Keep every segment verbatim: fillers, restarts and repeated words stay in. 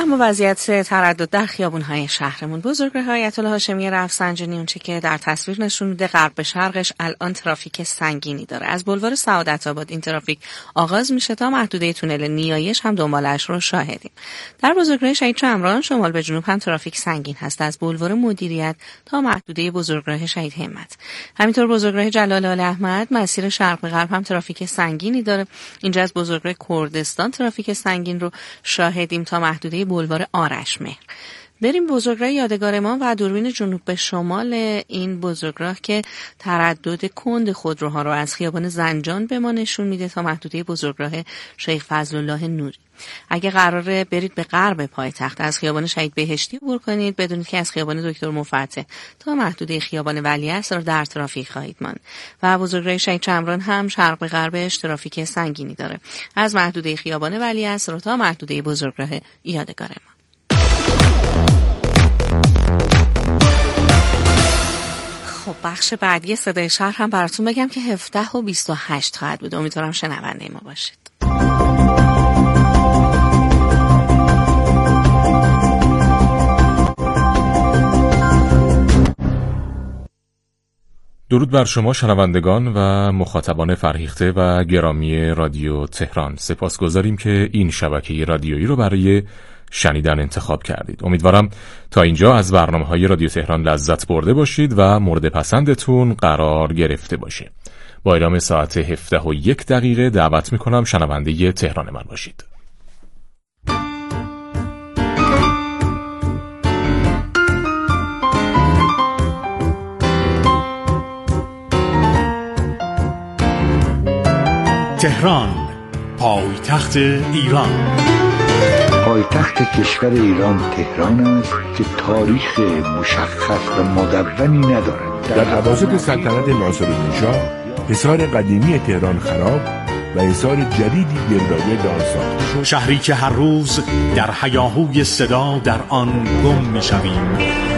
اما وضعیت تردد در خیابون‌های شهرمون. بزرگراه آیت الله هاشمی رفسنجانی اونچه که در تصویر نشون میده غرب به شرقش الان ترافیک سنگینی داره. از بلوار سعادت آباد این ترافیک آغاز میشه تا محدوده تونل نیایش هم دنبالش رو شاهدیم. در بزرگراه شهید شمران شمال به جنوب هم ترافیک سنگین هست، از بلوار مدیریت تا محدوده بزرگراه شهید همت. همینطور بزرگراه جلال آل احمد مسیر شرق به غرب هم ترافیک سنگینی داره. اینجا از بزرگراه کردستان ترافیک سنگین رو شاهدیم تا محدوده بلوار آرشمهر. بریم بزرگراه یادگار امام و دوربین جنوب به شمال این بزرگراه که تردد کند خودروها رو از خیابان زنجان به ما نشون میده تا محدوده بزرگراه شیخ فضل الله نوری. اگه قراره برید به غرب پایتخت از خیابان شهید بهشتی عبور کنید، بدونید که از خیابان دکتر مفتح تا محدوده خیابان ولیعصر در ترافیک خواهید ماند. و بزرگراه شهید شمران هم شرق به غربش ترافیک سنگینی داره، از محدوده خیابان ولیعصر تا محدوده بزرگراه یادگار امام. خب بخش بعدی صدای شهر هم براتون بگم که هفده و بیست و هشت خواهد بود. امیدوارم شنونده ما باشید. درود بر شما شنوندگان و مخاطبان فرهیخته و گرامی رادیو تهران. سپاسگزاریم که این شبکه رادیویی رو برای شنیدن انتخاب کردید. امیدوارم تا اینجا از برنامه‌های رادیو تهران لذت برده باشید و مورد پسندتون قرار گرفته باشه. با اعلام ساعت هفده و یک دقیقه دعوت میکنم شنونده تهران من باشید. تهران، پایتخت ایران. پایتخت کشور ایران تهران است که تاریخ مشخص و مدونی ندارد. در اواسط سلطنت ناصرالدین‌شاه حصار قدیمی تهران خراب و حصار جدیدی گردآگرد آن ساخته شد. شهری که هر روز در هیاهوی صدا در آن گم می‌شویم.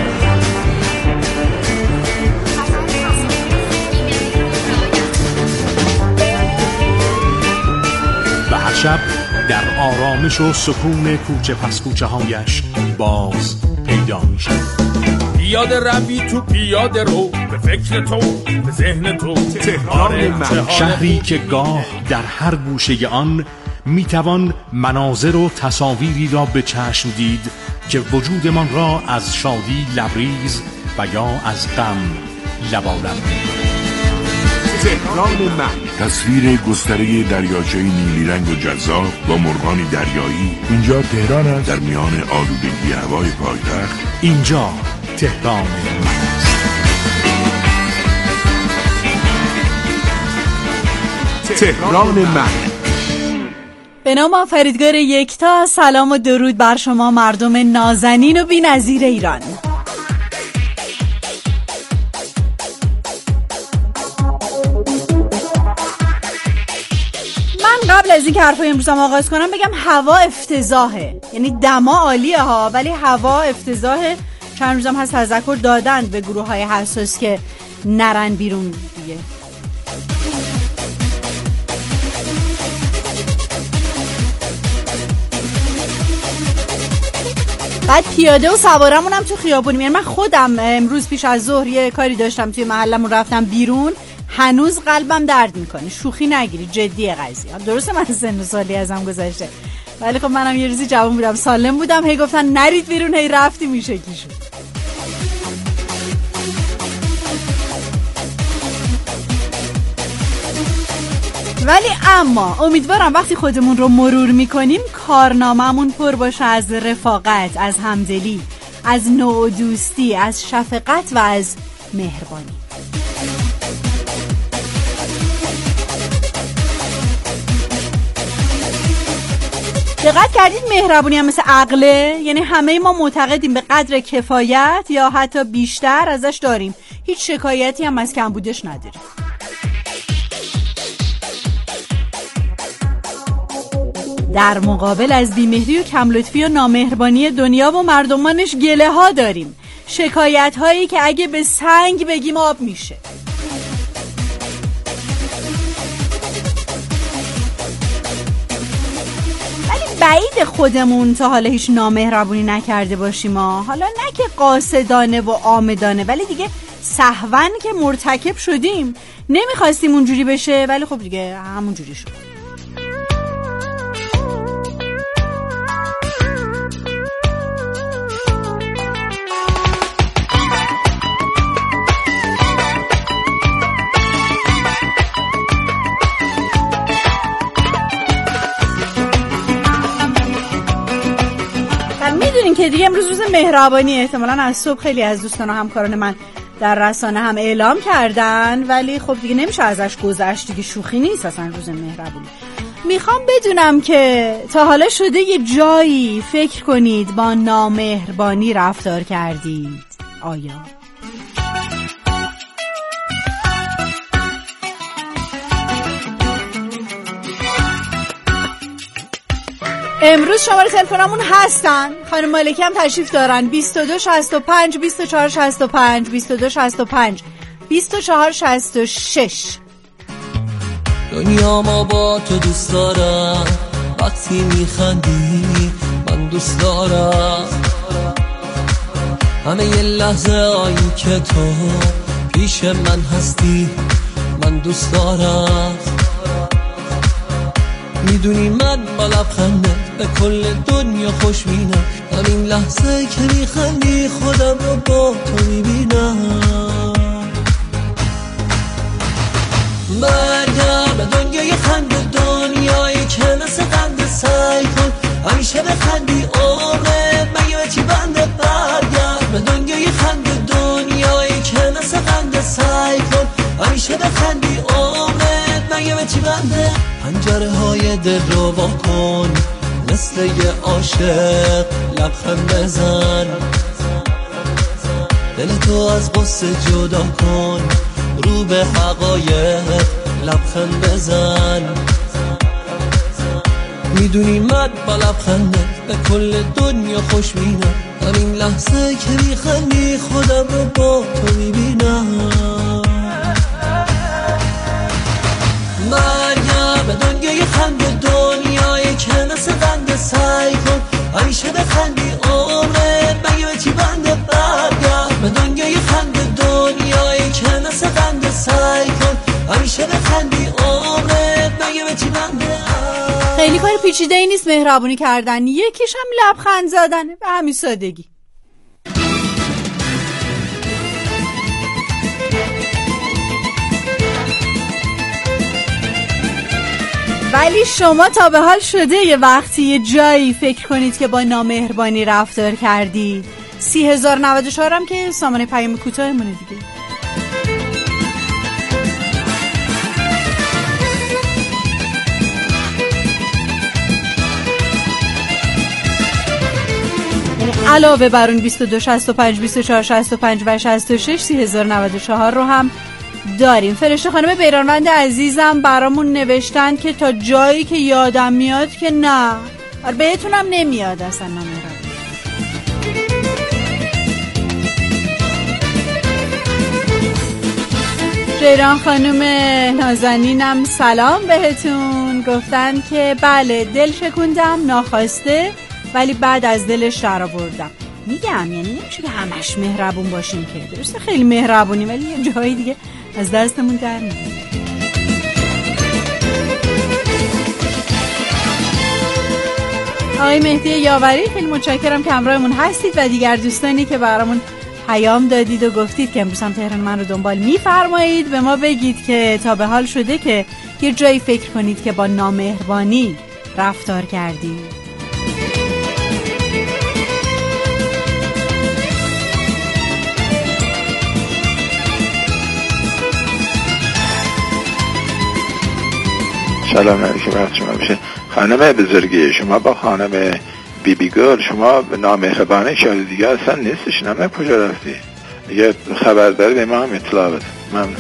و هر شب در آرامش و سکون کوچه پس کوچه هایش باز پیدا میشه. پیاده روی تو پیاده رو، به فکر تو به ذهن تو. تهران من، شهری که گاه در هر گوشه آن میتوان مناظر و تصاویری را به چشم دید که وجودمان را از شادی لبریز و یا از غم لبالب می‌کند. تهران من، تصویر گستره دریاچه‌ای نیلی رنگ و جذاب با مرغانی دریایی. اینجا تهران است، در میان آلودگی هوای پایتخت. اینجا تهران من است. تهران من. به نام آفریدگار یکتا، سلام و درود بر شما مردم نازنین و بی‌نظیر ایران. قبل از این که حرفای امروزم آغاز کنم بگم هوا افتضاحه، یعنی دما عالیه ها ولی هوا افتضاحه. چند روزم هست تذکر دادند به گروه های حساس که نرن بیرون دیگه. بعد پیاده و سوارمون هم تو خیابونیم. یعنی من خودم امروز پیش از ظهر یه کاری داشتم توی محلمون، رفتم بیرون، هنوز قلبم درد میکنه. شوخی نگیری، جدیه قضیه. درسته من سن و سالی ازم گذشته ولی خب منم یه روزی جوان بودم، سالم بودم، هی گفتن نرید بیرون، هی رفتیم این شکلی شد. ولی اما امیدوارم وقتی خودمون رو مرور میکنیم کارنامه‌مون پر باشه از رفاقت، از همدلی، از نوع دوستی، از شفقت و از مهربانی. دقت کردید مهربونی هم مثل عقله؟ یعنی همه ما معتقدیم به قدر کفایت یا حتی بیشتر ازش داریم، هیچ شکایتی هم از کمبودش نداریم. در مقابل از بیمهری و کملطفی و نامهربانی دنیا و مردمانش گله ها داریم، شکایت هایی که اگه به سنگ بگیم آب میشه. ولی بعید خودمون تا حالا هیچ نامهربونی نکرده باشیم ها. حالا نه که قاصدانه و عامدانه، ولی دیگه سهواً که مرتکب شدیم. نمیخواستیم اونجوری بشه، ولی خب دیگه همون جوری شد. میدونین که دیگه امروز روز مهربانی، احتمالاً از صبح خیلی از دوستان و همکاران من در رسانه هم اعلام کردن، ولی خب دیگه نمیشه ازش گذشت، دیگه شوخی نیست اصلا روز مهربانی. میخوام بدونم که تا حالا شده یه جایی فکر کنید با نامهربانی رفتار کردید؟ آیا؟ امروز شماره تلفنمون هستن، خانم مالکی هم تشریف دارن. بیست و دو شصت و پنج بیست و چهار شصت و پنج بیست و دو شصت و پنج بیست و چهار شصت و شش. دنیا ما با تو دوست دارم، وقتی میخندی من دوست دارم، همه یه لحظه آیی که تو پیش من هستی من دوست دارم. میدونی من با لبخندت به کل دنیا خوش بینم، همین لحظه که میخندی خودم رو با تو میبینم. برگرد به دنیای خنده، دنیایی که مثل قنده، سعی کن همیشه بخندی عمرت مگه به چی بنده. برگرد به دنیای خنده، دنیایی که مثل قنده، سعی کن همیشه بخندی عمرت مگه به چی بنده. پنجره های دل رو وا کن، مثل یه عاشق لبخند بزن، دل تو از قصه جدا کن، رو به حقایق لبخند بزن. میدونی من با لبخندت به کل دنیا خوش بینم، همین لحظه که میخندی خودم رو با تو میبینم. مریم به دنیای خنده، دنیایی که مثل قنده، سعی کن همیشه بخندی عمرت مگه به چی بنده. برگرد به دنیای خنده، دنیایی که مثل قنده، سعی کن همیشه بخندی عمرت مگه به چی بنده. خیلی کار پیچیده ای نیست مهربونی کردن، یکیش هم لبخند زدن، به همین سادگی. ولی شما تا به حال شده یه وقتی یه جایی فکر کنید که با نامهربانی رفتار کردید؟ سی هزار نود و چهار هم که سامانه پیام کوتاهمونه دیگه. علاوه بر اون بیست و دو شصت و پنج بیست و چهار شصت و پنج و شصت و شش سی هزار نود و چهار رو هم داریم. فرشته خانم بیرانوند عزیزم برامون نوشتن که تا جایی که یادم میاد که نه، بهتونم نمیاد اصلا نمیرم. جیران خانم نازنینم سلام بهتون، گفتن که بله دل شکوندم ناخواسته ولی بعد از دلش در آوردم. میگم یعنی نمیشه که همش مهربون باشیم، که درسته خیلی مهربونی ولی یه جایی دیگه از دستمون در میاد. آقای مهدی یاوری خیلی متشکرم که همراهمون هستید و دیگر دوستانی که برامون پیام دادید و گفتید که امروز هم تهران من رو دنبال میفرمایید. به ما بگید که تا به حال شده که یه جایی فکر کنید که با نامهربانی رفتار کردید. سلام علیکم، وقت شما بشه. خانم بزرگی شما با خانم بی بی گل شما نامهربانه شاید دیگه اصلا نیستش. نمه کجا رفتی؟ یه خبر داری به ما هم اطلاع بده. ممنون.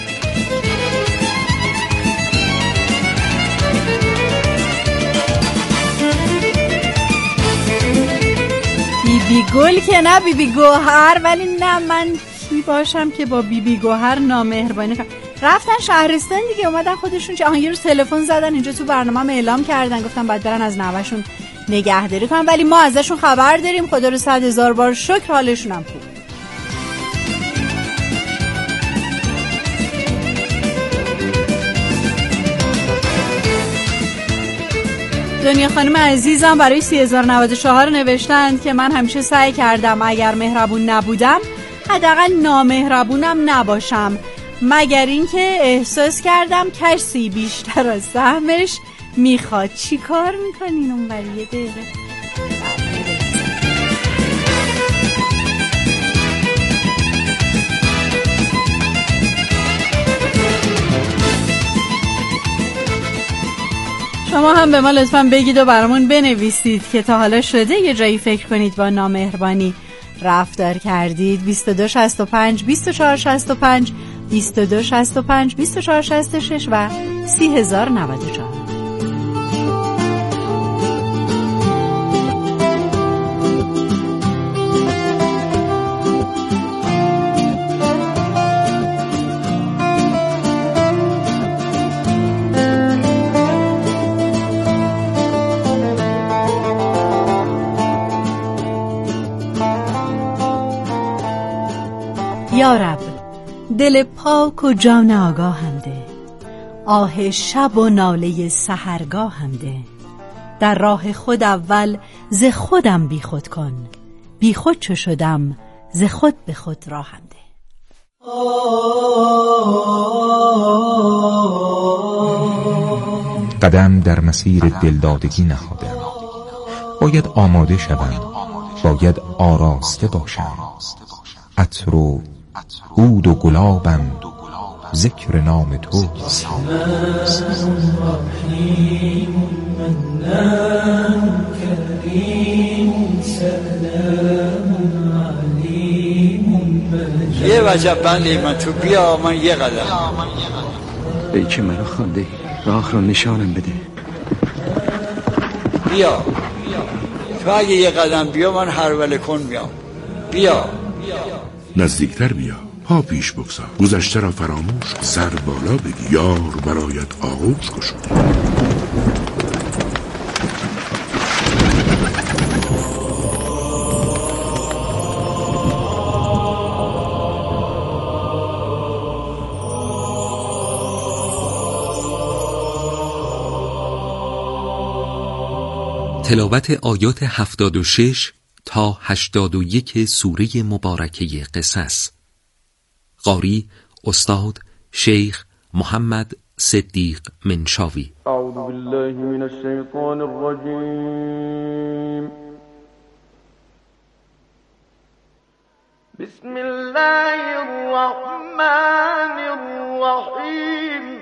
بی بی گل که نه، بی بی گوهر. ولی نه من کی باشم که با بی بی گوهر نامهربانی کنم. رفتن شهرستان دیگه، اومدن خودشون چه آهن یه روز تلفن زدن اینجا تو برنامه‌ام اعلام کردن، گفتن بعد برن از نوه‌شون نگهداری کنن، ولی ما ازشون خبر داریم، خدا رو صد هزار بار شکر حالشون هم خوب. دنیا خانم عزیزم برای سی هزار و نود و چهار نوشتند که من همیشه سعی کردم اگر مهربون نبودم حداقل نامهربونم نباشم، مگر اینکه احساس کردم کسی بیشتر از سهمش میخواد. چی کار میکنین اون بر یه دقیقه؟ شما هم به ما لطفاً بگید و برامون بنویسید که تا حالا شده یه جایی فکر کنید با نامهربانی رفتار کردید. بیست و دو شصت و پنج بیست و چهار شصت و پنج بیست و دو شصت و پنج بیست و چهار شصت و شش و سی هزار و نود و چهار. یا رب دل پاک و جان آگاهم ده، آه شب و ناله سحرگاهم ده، در راه خود اول ز خودم بی خود کن، بی خود چو شدم ز خود به خود راهم ده. قدم در مسیر دلدادگی نهادم، باید آماده شوم، باید آراسته باشم، عطر و عود و گلابم ذکر نام تو. یه وجب بندی من تو بیا من یه قدم. ای که منو خونده راه رو نشانم بده. بیا تو اگه یه قدم بیا من هر وله کن میام. بیا نزدیکتر بیا، پا پیش بگذار، گذشته را فراموش، سر بالا بگی، یار برایت آغوش گشود. تلاوت آیات هفتاد و شش تا هشتاد و یک سوره مبارکه قصص. قاری استاد شیخ محمد صدیق منشاوی. اعوذ بالله من الشیطان الرجیم. بسم الله الرحمن الرحیم.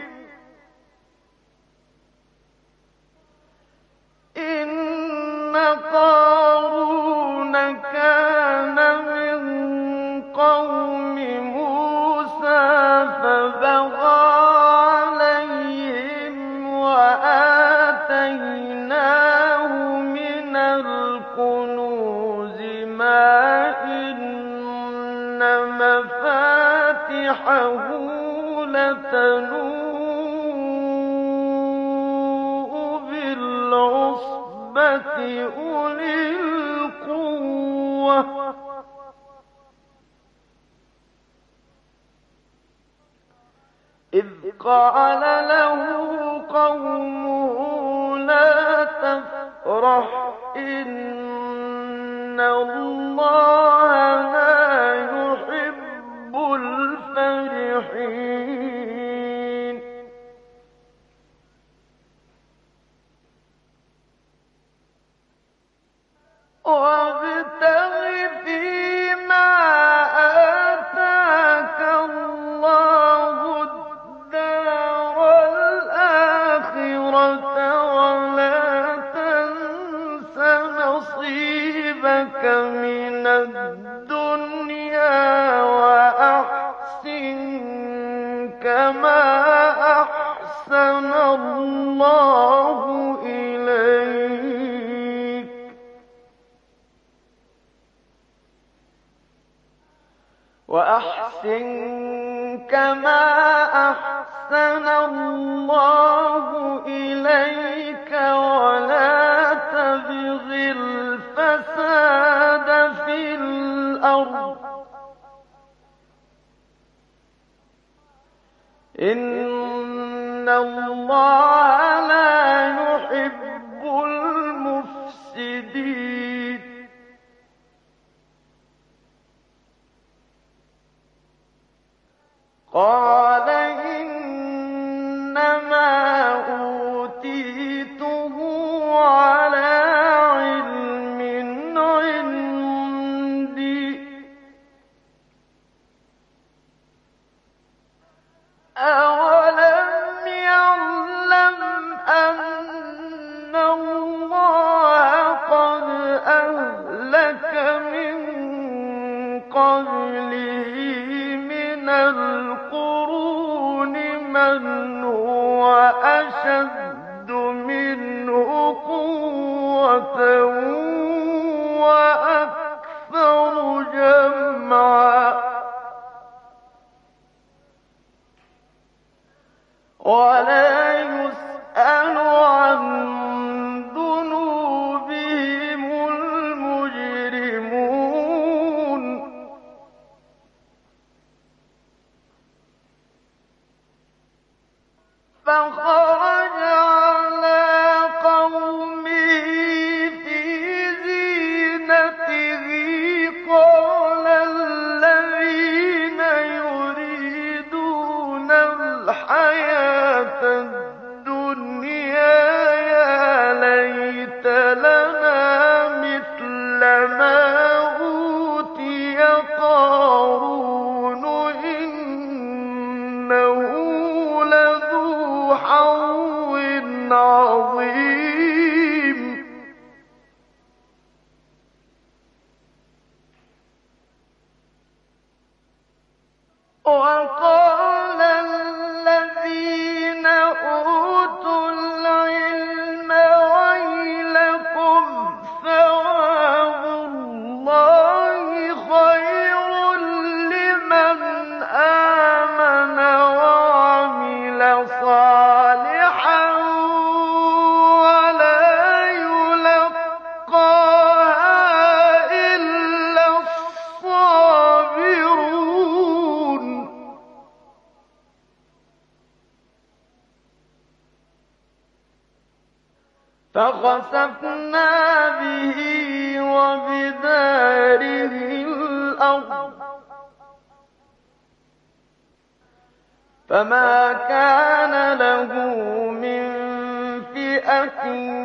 إن قارون كان من قوم موسى فبغى عليهم وآتيناه من الكنوز ما إن مفاتحه لتنوء أولي القوة إذ قال له قومه لا تفرح إن الله لا يحب الفرحين. وابتغ فيما آتاك الله الدار الآخرة ولا تنس نصيبك من الدنيا وأحسن كما أحسن الله إليك وأحسن كما أحسن أحسن الله إليك ولا تبغ الفساد في الأرض إن الله لا يحب المفسدين قال إنما أوتيته على علم عندي أولم يعلم أن الله قد أهلك من قبله من القرون من هو أشد منه قوة وأكثر جمعا ولا يسأل عن ذنوبهم المجرمون فخرج على قومه في زينته قال الذين يريدون الحياة الدنيا يا ليت لنا مثل ما أوتي قارون إنه لذو حظ عظيم وقال الذين أوتوا العلم ويلكم ثواب الله خير لمن آمن وعمل صالحا ولا يلقاها إلا الصابرون فخسفنا به وبداره الأرض فما كان له من فئة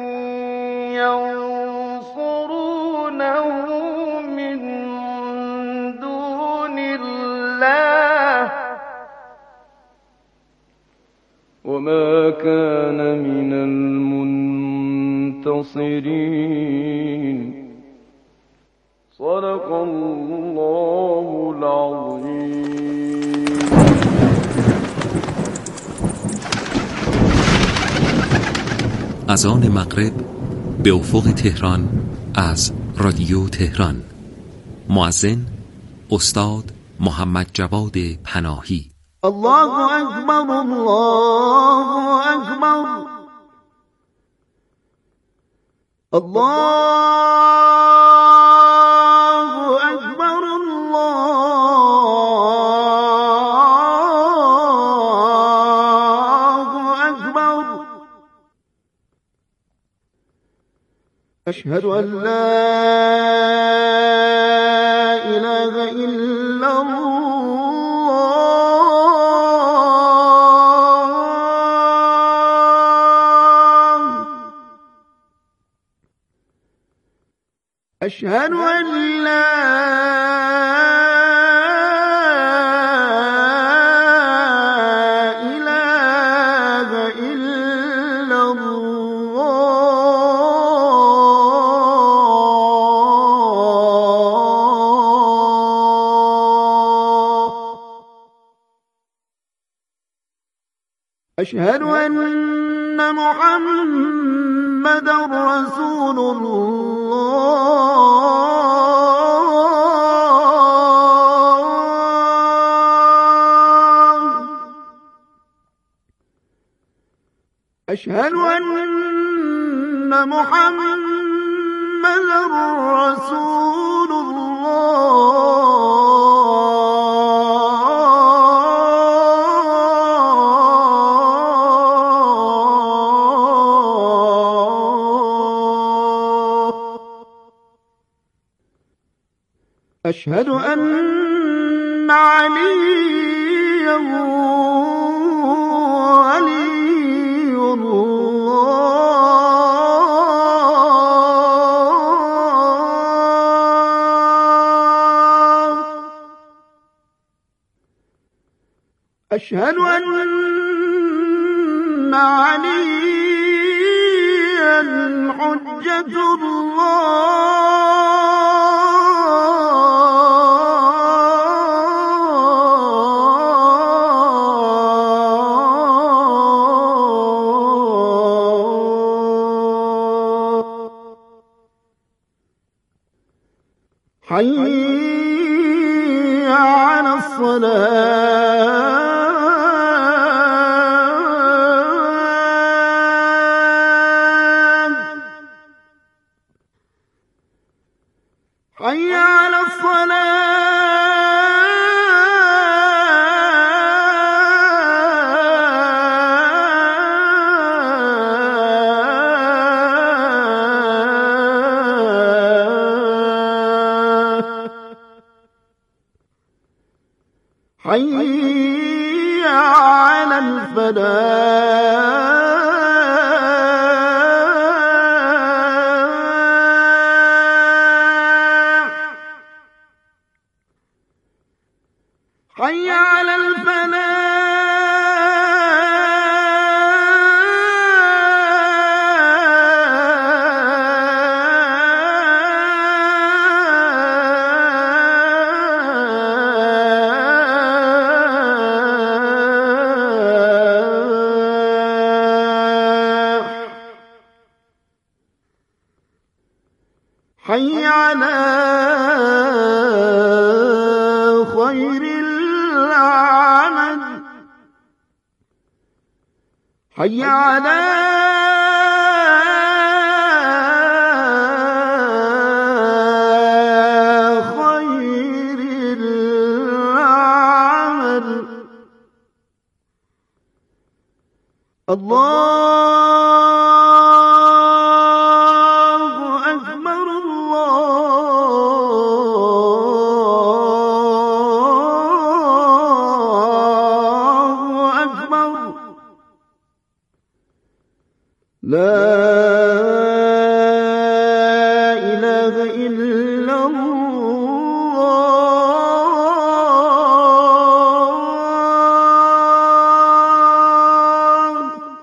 ينصرونه من دون الله وما كان من المنتصرين صدق الله العظيم. اذان مغرب به افق تهران از رادیو تهران. مؤذن استاد محمد جواد پناهی. الله اکبر الله اکبر الله اکبر الله اکبر اشهد ان لا اله الا الله أشهد أن لا إله إلا الله أشهد أن محمدا رسول الله أشهد أن محمد رسول الله. أشهد أن عليا ولي الله. أشهد أن عليا حجة الله. حي على الصلاة. حي على الصلاة. حي على الفلاح. حي على الفلاح. حي على خير العمل. حي على خير العمل. الله أكبر. الله أكبر. لا إله إلا الله.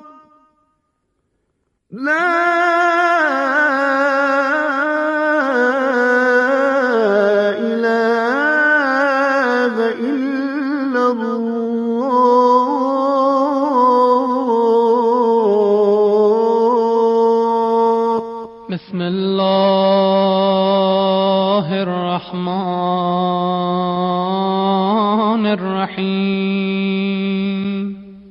لا إله إلا الله. بسم الله الرحمن الرحيم.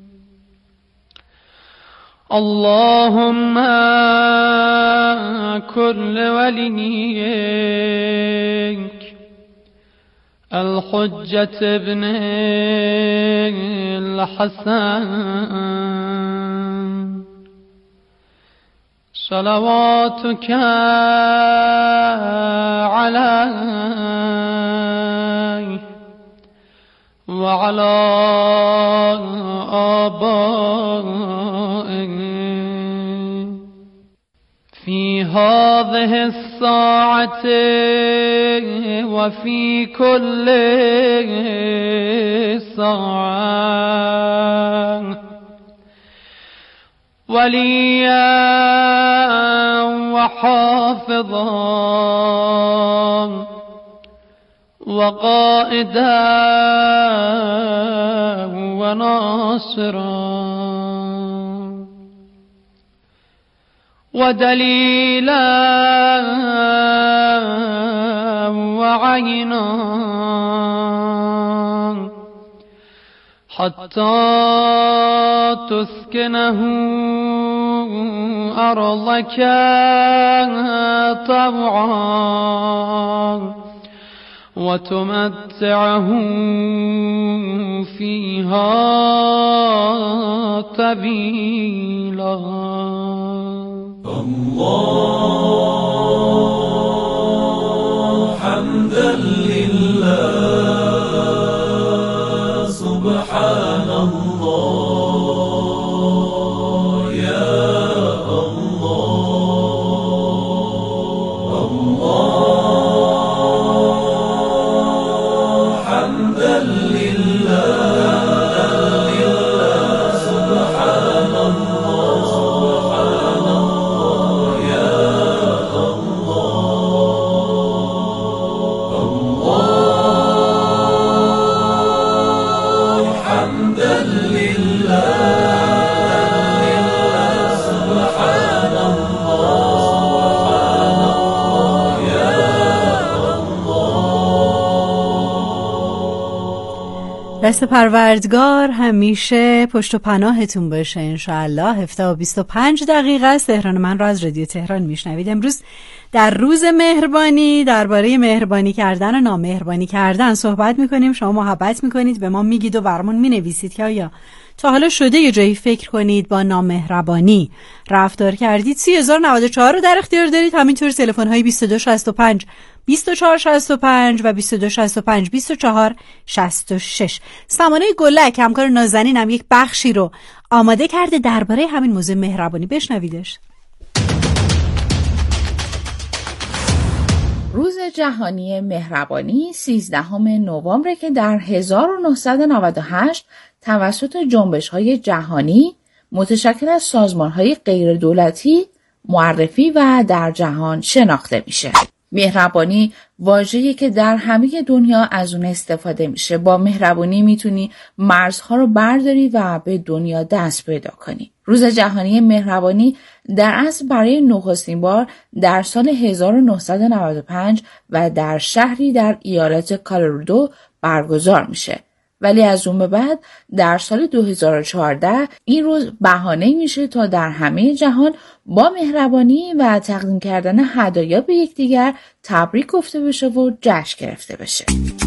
اللهم كل وليك الحجة ابن الحسن صلواتك عليه وعلى آبائه في هذه الساعة وفي كل ساعة وليا وحافظا وقائدا وناصرا ودليلا وعينا حتى تسكنه أرضك طوعا وتمتعهم فيها طويلا. الله حمدا لله سبحان الله يا الله الله حمدا لله سبحان الله سبحان الله يا الله الله حمدا لله سبحان الله يا دست پروردگار همیشه پشت و پناهتون باشه انشاءالله. هفته و بیست و پنج دقیقه است. تهران من را از رادیو تهران میشنوید. امروز در روز مهربانی درباره مهربانی کردن و نامهربانی کردن صحبت میکنیم. شما محبت میکنید، به ما میگید و برامون مینویسید که آیا تا حالا شده یه جایی فکر کنید با نامهربانی رفتار کردید. سی هزار و نود و چهار رو در اختیار دارید. همینطور تلفن های بیست و دو شصت و پنج بیست و چهار شصت و پنج و بیست و دو شصت و پنج بیست و چهار شصت و شش. سمانه گلک همکار نازنینم یک بخشی رو آماده کرده درباره همین موضوع مهربانی. بشنویدش. روز جهانی مهربانی سیزدهم نوامبر که در هزار و نهصد و نود و هشت توسط جنبش‌های جهانی متشکل از سازمان‌های غیردولتی معرفی و در جهان شناخته میشه. مهربانی واژه‌ای که در همه دنیا از اون استفاده میشه. با مهربانی میتونی مرزها رو برداری و به دنیا دست پیدا کنی. روز جهانی مهربانی در اصل برای نخستین بار در سال هزار و نهصد و نود و پنج و در شهری در ایالت کالرادو برگزار میشه. ولی از اون به بعد در سال دو هزار و چهارده این روز بهانه‌ای میشه تا در همه جهان با مهربانی و تقدیم کردن هدایا به یکدیگر تبریک گفته بشه و جشن گرفته بشه.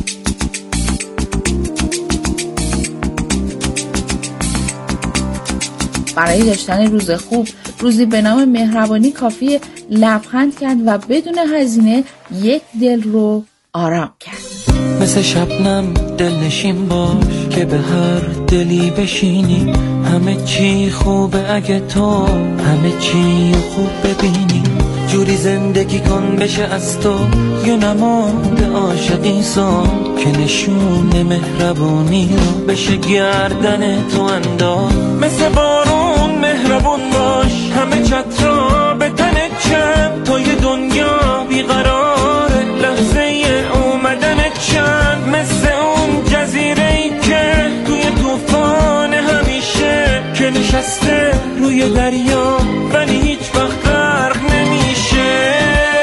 برای داشتن روز خوب، روزی به نام مهربانی کافیه لبخند کرد و بدون هزینه یک دل رو آرام کرد. مثل شبنم دلنشین باش که به هر دلی بشینی. همه چی خوبه اگه تو همه چی خوب ببینی. جوری زندگی کن بشه از تو یه نماد عاشقی سان که نشون مهربونی رو بشه گردن تو انداز. مثل بارون مهربون باش، همه چترا به تنت چند تا یه دنیا بیقراره لحظه اومدنت چند. مثل اون جزیره‌ای که توی طوفان همیشه که نشسته روی دریا ولی هیچ وقت غرق نمیشه.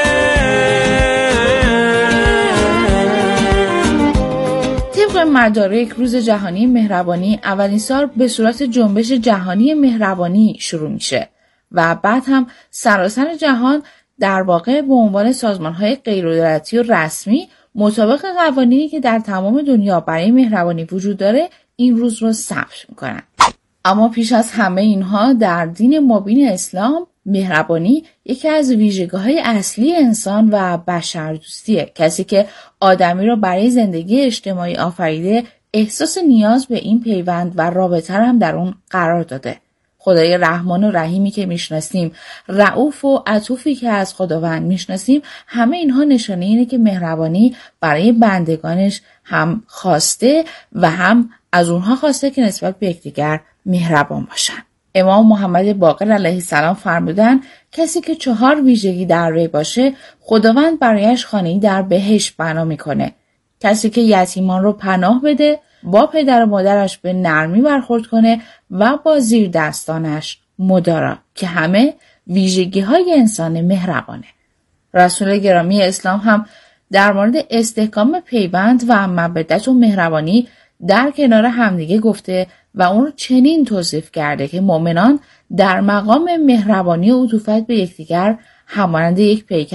طبق مدارک روز جهانی مهربانی اولین سال به صورت جنبش جهانی مهربانی شروع میشه و بعد هم سراسر جهان در واقع به عنوان سازمان‌های غیردولتی و رسمی مطابق قوانینی که در تمام دنیا برای مهربانی وجود داره این روز رو ثبت میکنن. اما پیش از همه اینها در دین مبین اسلام مهربانی یکی از ویژگی‌های اصلی انسان و بشردوستیه. کسی که آدمی رو برای زندگی اجتماعی آفریده احساس نیاز به این پیوند و رابطه هم در اون قرار داده. خدای رحمان و رحیمی که میشناسیم، رؤوف و عطوفی که از خداوند میشناسیم، همه اینها نشانه اینه که مهربانی برای بندگانش هم خواسته و هم از اونها خواسته که نسبت به یکدیگر مهربان باشن. امام محمد باقر علیه السلام فرمودن کسی که چهار ویژگی در وی باشه خداوند برایش خانه‌ای در بهشت بنا میکنه. کسی که یتیمان رو پناه بده، با پدر و مادرش به نرمی برخورد کنه و با زیر دستانش مدارا، که همه ویژگی های انسان مهربانه. رسول گرامی اسلام هم در مورد استحکام پیوند و مودت و مهربانی در کنار همدیگه گفته و اون رو چنین توصیف کرده که مؤمنان در مقام مهربانی و عطوفت به یکدیگر همانند یک پیکر